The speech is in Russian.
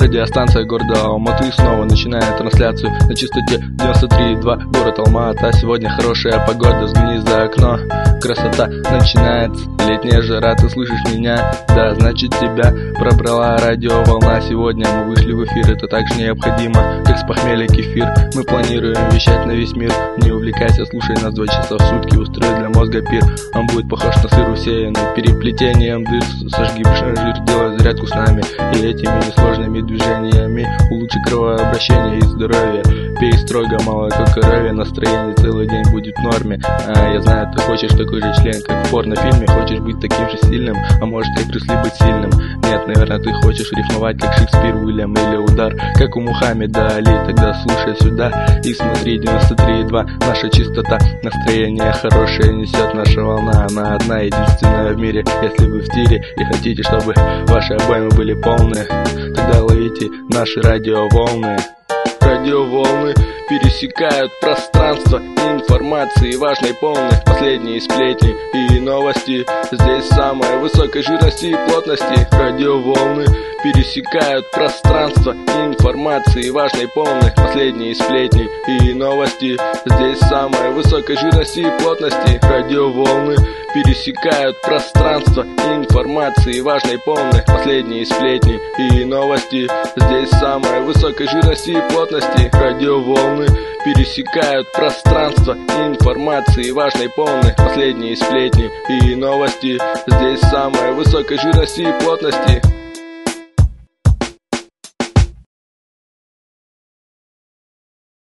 Радиостанция города Алматы снова начинает трансляцию на частоте 93,2. Город Алма-Ата. Сегодня хорошая погода, взгляни за окно. Красота начинается, летняя жара, ты слышишь меня? Да, значит тебя пробрала радиоволна. Сегодня мы вышли в эфир, это так же необходимо, как с похмелья кефир. Мы планируем вещать на весь мир. Не увлекайся, слушай нас 2 часа в сутки, устрой для мозга пир. Он будет похож на сыр, усеянный переплетением дыр. Сожги пшеный жир, делай зарядку с нами, и этими несложными движениями улучши кровообращение и здоровье. Пей строго, мало как коровье, настроение целый день будет в норме. Я знаю, ты хочешь такой же член, как в порнофильме. Хочешь быть таким же сильным, а может как Брюс Ли быть сильным. Нет, наверное, ты хочешь рифмовать, как Шекспир, Уильям, или удар, как у Мухаммеда Али. Тогда слушай сюда и смотри 93,2. Наша чистота, настроение хорошее несет наша волна. Она одна, единственная в мире. Если вы в тире и хотите, чтобы ваши обоймы были полные, тогда ловите наши радиоволны. Радиоволны пересекают пространство информации важной, полной, последние сплетни и новости. Здесь самой высокой жирности и плотности. Радиоволны пересекают пространство информации важной, полной, последние сплетни и новости. Здесь самой высокой жирности и плотности. Радиоволны пересекают пространство информации важной, полной, последние сплетни и новости. Здесь самой высокой жирности и плотности. Радиоволны пересекают пространство информации важной, полной, последние сплетни и новости. Здесь самой высокой жирности и плотности.